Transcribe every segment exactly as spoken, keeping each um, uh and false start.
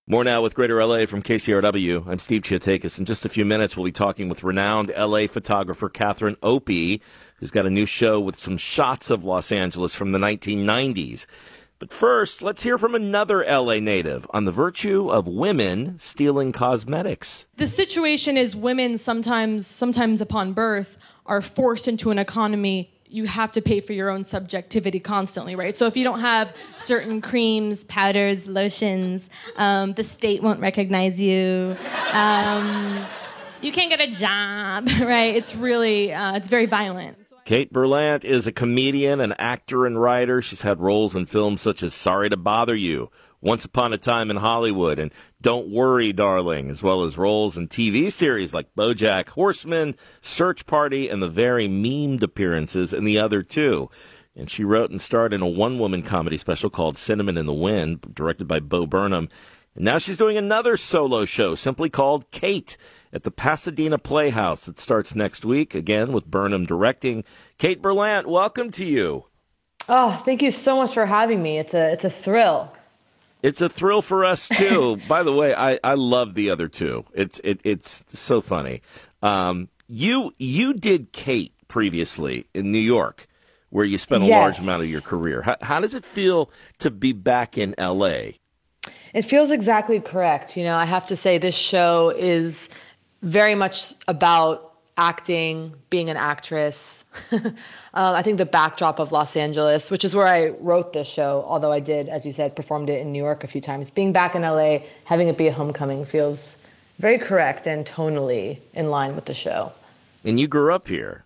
More now with Greater L A from K C R W. I'm Steve Chiatakis. In just a few minutes, we'll be talking with renowned L A photographer Catherine Opie, who's got a new show with some shots of Los Angeles from the nineteen nineties. But first, let's hear from another L A native on the virtue of women stealing cosmetics. The situation is women sometimes, sometimes upon birth, are forced into an economy. You have to pay for your own subjectivity constantly, right? So if you don't have certain creams, powders, lotions, um, the state won't recognize you. Um, you can't get a job, right? It's really, uh, it's very violent. Kate Berlant is a comedian, an actor, and writer. She's had roles in films such as Sorry to Bother You, Once Upon a Time in Hollywood, and Don't Worry, Darling, as well as roles in T V series like BoJack Horseman, Search Party, and the very memed appearances in the other two. And she wrote and starred in a one-woman comedy special called Cinnamon in the Wind, directed by Bo Burnham. And now she's doing another solo show simply called Kate at the Pasadena Playhouse that starts next week, again with Burnham directing. Kate Berlant, welcome to you. Oh, thank you so much for having me. It's a it's a thrill. It's a thrill for us, too. By the way, I, I love the other two. It's it, it's so funny. Um, you you did Kate previously in New York, where you spent a Yes. large amount of your career. How, how does it feel to be back in L A? It feels exactly correct. You know, I have to say this show is very much about acting, being an actress. um, I think the backdrop of Los Angeles, which is where I wrote this show, although I did, as you said, performed it in New York a few times. Being back in L A, having it be a homecoming feels very correct and tonally in line with the show. And you grew up here.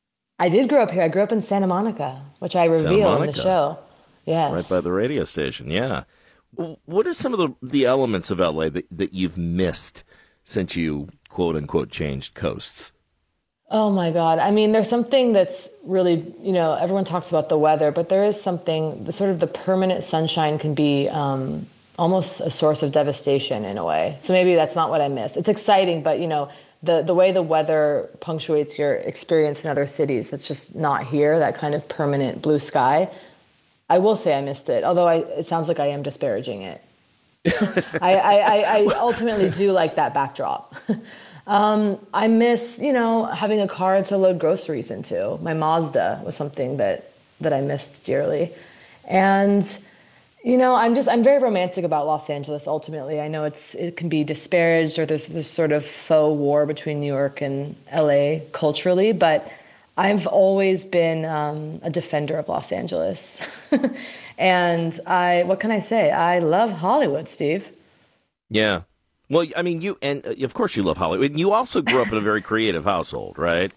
I did grow up here. I grew up in Santa Monica, which I reveal in the Monica. show. Yes. Right by the radio station, yeah. Well, what are some of the, the elements of L A that, that you've missed since you, quote-unquote, changed coasts? Oh, my God. I mean, there's something that's really, you know, everyone talks about the weather, but there is something, the sort of the permanent sunshine can be um, almost a source of devastation in a way. So maybe that's not what I miss. It's exciting, but, you know, the, the way the weather punctuates your experience in other cities, that's just not here, that kind of permanent blue sky. I will say I missed it, although I, it sounds like I am disparaging it. I, I, I, I ultimately do like that backdrop. um, I miss, you know, having a car to load groceries into. My Mazda was something that, that I missed dearly. And, you know, I'm just, I'm very romantic about Los Angeles, ultimately. I know it's it can be disparaged, or there's this sort of faux war between New York and L A culturally, but I've always been um, a defender of Los Angeles. And I, what can I say? I love Hollywood, Steve. Yeah. Well, I mean, you, and uh, of course you love Hollywood. You also grew up in a very creative household, right?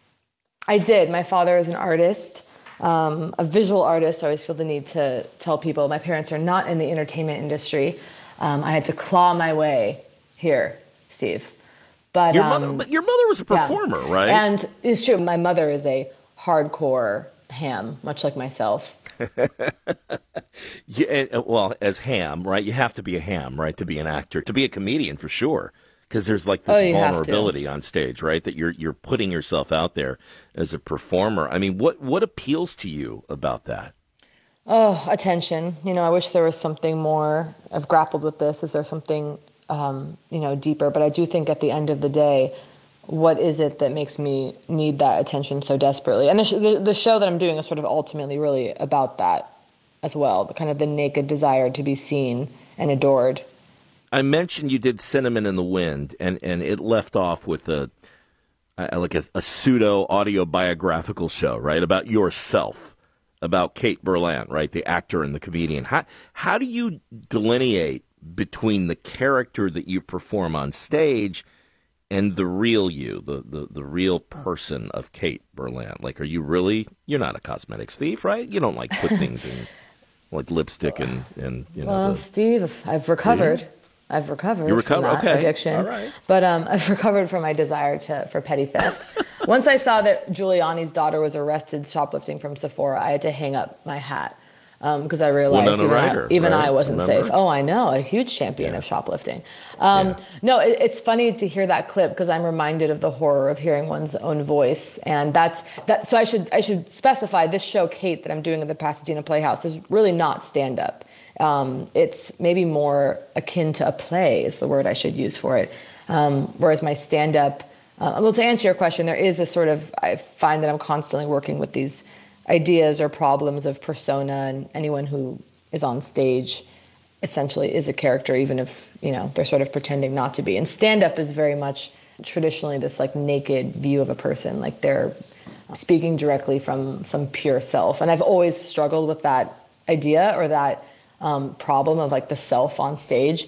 I did. My father is an artist, um, a visual artist. I always feel the need to tell people my parents are not in the entertainment industry. Um, I had to claw my way here, Steve. But Your um, mother, but your mother was a performer, yeah. right? And it's true. My mother is a hardcore ham, much like myself. Yeah, and, uh, well, as ham, right? You have to be a ham, right, to be an actor, to be a comedian for sure, because there's like this Oh, you have vulnerability on stage, right? That you're you're putting yourself out there as a performer. I mean, what what appeals to you about that? Oh, attention. You know, I wish there was something more. I've grappled with this. Is there something, um, you know, deeper? But I do think at the end of the day, what is it that makes me need that attention so desperately? And the, sh- the, the show that I'm doing is sort of ultimately really about that as well, the kind of the naked desire to be seen and adored. I mentioned you did Cinnamon in the Wind, and, and it left off with a, a like a, a pseudo autobiographical show, right, about yourself, about Kate Berlant, right, the actor and the comedian. How how do you delineate between the character that you perform on stage and the real you, the, the, the real person of Kate Berlant? Like, are you really, you're not a cosmetics thief, right? You don't like put things in, like lipstick and, and you know. Well, the, Steve, I've recovered. I've recovered You recovered? from that Okay. addiction. All right. But um, I've recovered from my desire to for petty theft. Once I saw that Giuliani's daughter was arrested shoplifting from Sephora, I had to hang up my hat. Because um, I realized Winona even, Ryder, I, even right? I wasn't Remember? safe. Oh, I know. A huge champion Yeah. of shoplifting. Um, Yeah. No, it, it's funny to hear that clip because I'm reminded of the horror of hearing one's own voice. And that's that. So I should I should specify this show, Kate, that I'm doing at the Pasadena Playhouse is really not stand-up. Um, it's maybe more akin to a play is the word I should use for it. Um, whereas my stand-up, uh, well, to answer your question, there is a sort of, I find that I'm constantly working with these ideas or problems of persona, and anyone who is on stage essentially is a character, even if, you know, they're sort of pretending not to be. And stand-up is very much traditionally this like naked view of a person, like they're speaking directly from some pure self. And I've always struggled with that idea or that um, problem of like the self on stage,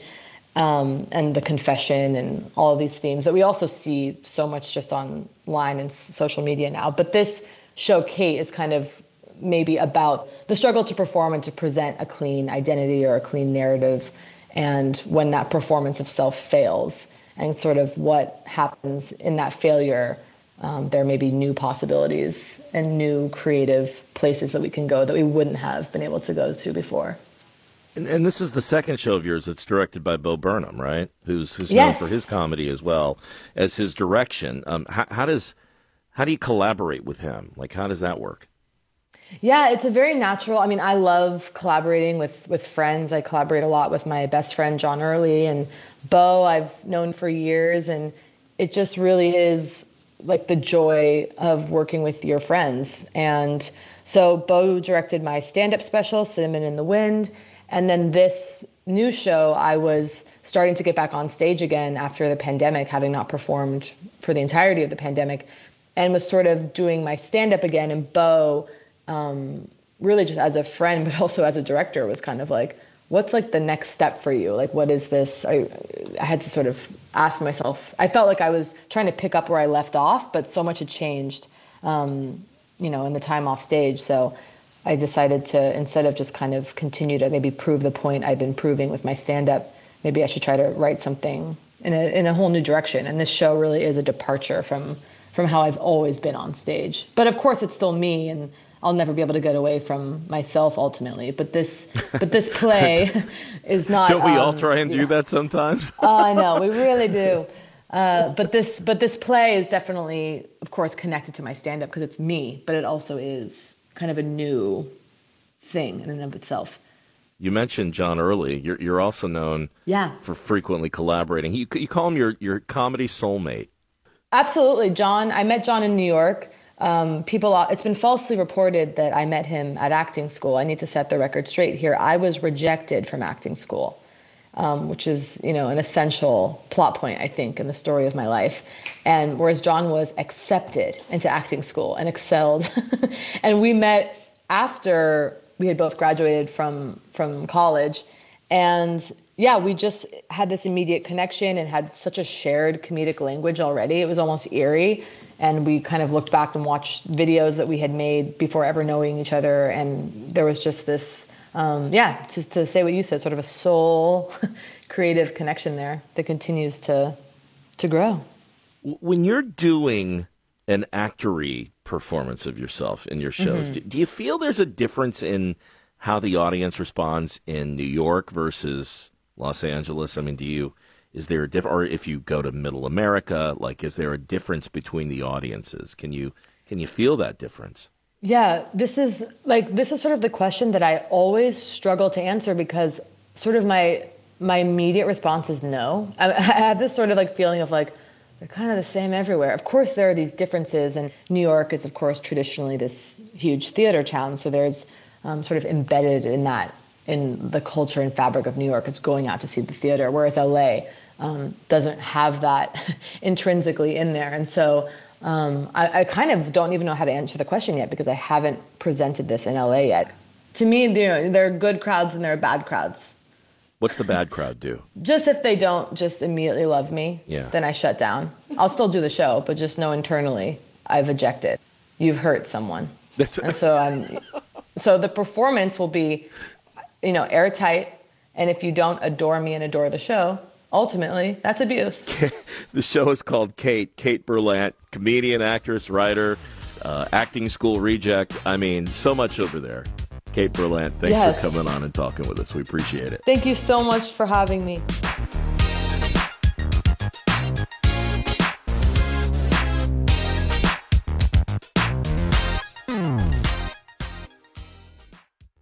um, and the confession and all of these themes that we also see so much just online and social media now. But this show, Kate, is kind of maybe about the struggle to perform and to present a clean identity or a clean narrative, and when that performance of self fails, and sort of what happens in that failure. Um, there may be new possibilities and new creative places that we can go that we wouldn't have been able to go to before. And, and this is the second show of yours that's directed by Bo Burnham, right? Who's who's Yes. known for his comedy as well as his direction. Um, how, how does how do you collaborate with him? Like, how does that work? Yeah, it's a very natural. I mean, I love collaborating with, with friends. I collaborate a lot with my best friend, John Early, and Bo I've known for years. And it just really is like the joy of working with your friends. And so Bo directed my stand-up special, Cinnamon in the Wind. And then this new show, I was starting to get back on stage again after the pandemic, having not performed for the entirety of the pandemic, and was sort of doing my stand-up again. And Bo, um, really just as a friend, but also as a director, was kind of like, what's like the next step for you? Like, what is this? I, I had to sort of ask myself. I felt like I was trying to pick up where I left off, but so much had changed, um, you know, in the time off stage. So I decided to, instead of just kind of continue to maybe prove the point I've been proving with my stand-up, maybe I should try to write something in a in a whole new direction. And this show really is a departure from from how I've always been on stage. But of course, it's still me, and I'll never be able to get away from myself ultimately. But this, but this play is not. Don't we um, all try and do know. that sometimes? Oh, I know, we really do. Uh, but this, but this play is definitely, of course, connected to my stand-up because it's me. But it also is kind of a new thing in and of itself. You mentioned John Early. You're you're also known Yeah. for frequently collaborating. You you call him your your comedy soulmate. Absolutely, John. I met John in New York. Um, people, it's been falsely reported that I met him at acting school. I need to set the record straight here. I was rejected from acting school, um, which is, you know, an essential plot point, I think, in the story of my life. And whereas John was accepted into acting school and excelled, and we met after we had both graduated from from college, and yeah, we just had this immediate connection and had such a shared comedic language already. It was almost eerie. And we kind of looked back and watched videos that we had made before ever knowing each other. And there was just this, um, yeah, to, to say what you said, sort of a soul creative connection there that continues to to grow. When you're doing an actory performance of yourself in your shows, mm-hmm. do, do you feel there's a difference in how the audience responds in New York versus Los Angeles? I mean, do you... Is there a difference, or if you go to Middle America, like, is there a difference between the audiences? Can you can you feel that difference? Yeah, this is like this is sort of the question that I always struggle to answer because sort of my my immediate response is no. I, I have this sort of like feeling of like they're kind of the same everywhere. Of course, there are these differences, and New York is, of course, traditionally this huge theater town, so there's um, sort of embedded in that in the culture and fabric of New York. It's going out to see the theater, whereas L A Um, doesn't have that intrinsically in there. And so um, I, I kind of don't even know how to answer the question yet because I haven't presented this in L A yet. To me, you know, there are good crowds and there are bad crowds. What's the bad crowd do? Just if they don't just immediately love me, yeah. then I shut down. I'll still do the show, but just know internally I've ejected. You've hurt someone. And so I'm, so the performance will be, you know, airtight. And if you don't adore me and adore the show, ultimately, that's abuse. The show is called Kate, Kate Berlant, comedian, actress, writer, uh, acting school reject. I mean, so much over there. Kate Berlant, thanks yes. for coming on and talking with us. We appreciate it. Thank you so much for having me.